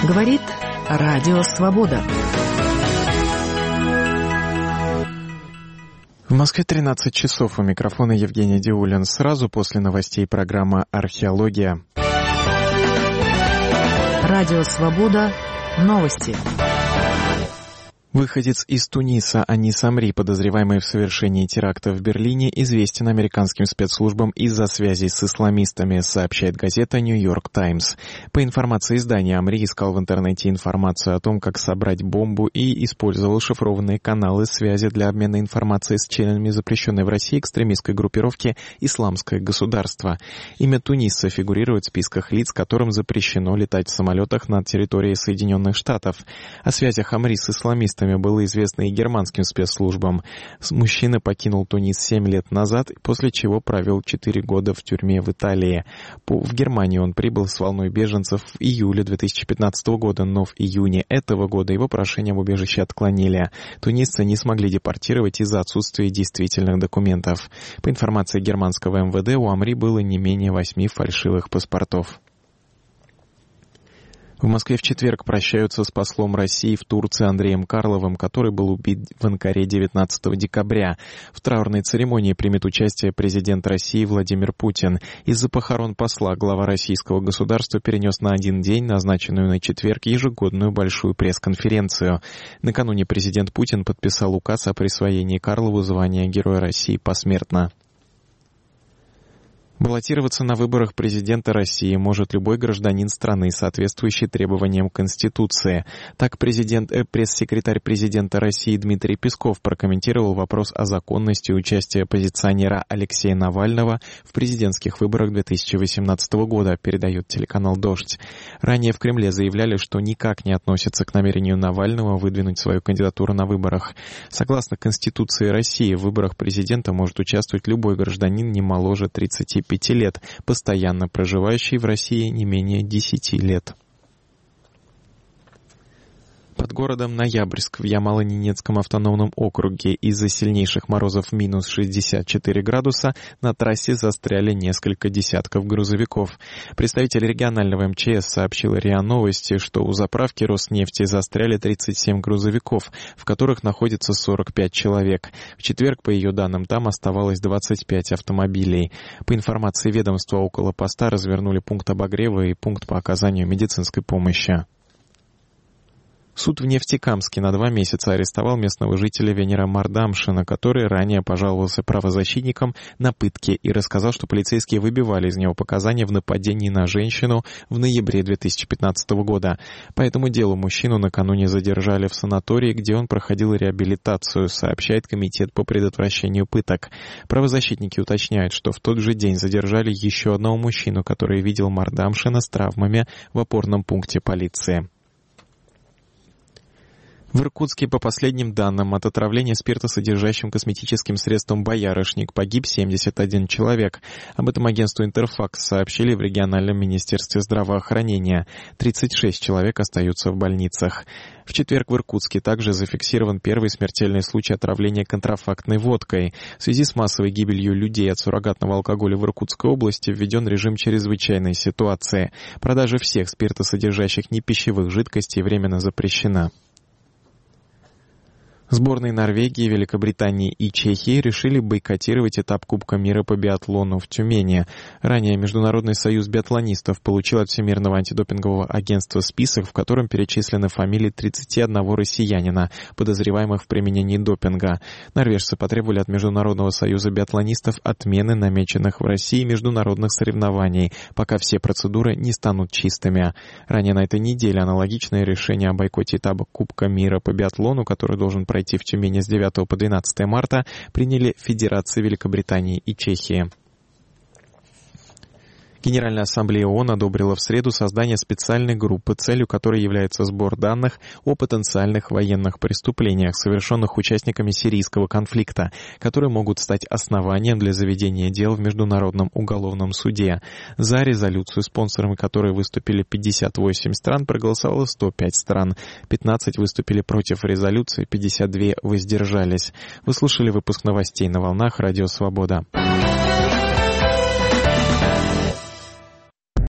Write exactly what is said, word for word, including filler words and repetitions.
Говорит Радио Свобода. В Москве тринадцать часов. У микрофона Евгений Диулин. Сразу после новостей программа «Археология». Радио Свобода. Новости. Выходец из Туниса Анис Амри, подозреваемый в совершении теракта в Берлине, известен американским спецслужбам из-за связей с исламистами, сообщает газета «Нью-Йорк Таймс». По информации издания, Амри искал в интернете информацию о том, как собрать бомбу, и использовал шифрованные каналы связи для обмена информацией с членами запрещенной в России экстремистской группировки «Исламское государство». Имя Туниса фигурирует в списках лиц, которым запрещено летать в самолетах над территорией Соединенных Штатов. О связях Амри с исламистами было известно и германским спецслужбам. Мужчина покинул Тунис семь лет назад, после чего провел четыре года в тюрьме в Италии. В Германию он прибыл с волной беженцев в июле две тысячи пятнадцатого года, но в июне этого года его прошение об убежище отклонили. Тунисца не смогли депортировать из-за отсутствия действительных документов. По информации германского эм вэ дэ, у Амри было не менее восьми фальшивых паспортов. В Москве в четверг прощаются с послом России в Турции Андреем Карловым, который был убит в Анкаре девятнадцатого декабря. В траурной церемонии примет участие президент России Владимир Путин. Из-за похорон посла глава российского государства перенес на один день, назначенную на четверг, ежегодную большую пресс-конференцию. Накануне президент Путин подписал указ о присвоении Карлову звания Героя России посмертно. Баллотироваться на выборах президента России может любой гражданин страны, соответствующий требованиям Конституции. Так президент, э, пресс-секретарь президента России Дмитрий Песков прокомментировал вопрос о законности участия оппозиционера Алексея Навального в президентских выборах две тысячи восемнадцатого года, передает телеканал «Дождь». Ранее в Кремле заявляли, что никак не относятся к намерению Навального выдвинуть свою кандидатуру на выборах. Согласно Конституции России, в выборах президента может участвовать любой гражданин не моложе тридцати пяти лет, постоянно проживающий в России не менее десяти лет. Под городом Ноябрьск в Ямало-Ненецком автономном округе из-за сильнейших морозов минус шестьдесят четыре градуса на трассе застряли несколько десятков грузовиков. Представитель регионального эм че эс сообщил РИА Новости, что у заправки Роснефти застряли тридцать семь грузовиков, в которых находится сорок пять человек. В четверг, по ее данным, там оставалось двадцать пять автомобилей. По информации ведомства, около поста развернули пункт обогрева и пункт по оказанию медицинской помощи. Суд в Нефтекамске на два месяца арестовал местного жителя Венера Мардамшина, который ранее пожаловался правозащитникам на пытки и рассказал, что полицейские выбивали из него показания в нападении на женщину в ноябре две тысячи пятнадцатого года. По этому делу мужчину накануне задержали в санатории, где он проходил реабилитацию, сообщает Комитет по предотвращению пыток. Правозащитники уточняют, что в тот же день задержали еще одного мужчину, который видел Мардамшина с травмами в опорном пункте полиции. В Иркутске, по последним данным, от отравления спиртосодержащим косметическим средством «Боярышник» погиб семьдесят один человек. Об этом агентству «Интерфакс» сообщили в региональном министерстве здравоохранения. тридцать шесть человек остаются в больницах. В четверг в Иркутске также зафиксирован первый смертельный случай отравления контрафактной водкой. В связи с массовой гибелью людей от суррогатного алкоголя в Иркутской области введен режим чрезвычайной ситуации. Продажа всех спиртосодержащих непищевых жидкостей временно запрещена. Сборные Норвегии, Великобритании и Чехии решили бойкотировать этап Кубка мира по биатлону в Тюмени. Ранее Международный союз биатлонистов получил от Всемирного антидопингового агентства список, в котором перечислены фамилии тридцати одного россиянина, подозреваемых в применении допинга. Норвежцы потребовали от Международного союза биатлонистов отмены намеченных в России международных соревнований, пока все процедуры не станут чистыми. Ранее на этой неделе аналогичное решение о бойкоте этапа Кубка мира по биатлону, который должен пройти пройти в Тюмени с девятого по двенадцатое марта, приняли Федерации Великобритании и Чехии. Генеральная ассамблея ООН одобрила в среду создание специальной группы, целью которой является сбор данных о потенциальных военных преступлениях, совершенных участниками сирийского конфликта, которые могут стать основанием для заведения дел в Международном уголовном суде. За резолюцию, спонсорами которой выступили пятьдесят восемь стран, проголосовало сто пять стран. пятнадцать выступили против резолюции, пятьдесят два воздержались. Вы слушали выпуск новостей на волнах Радио Свобода.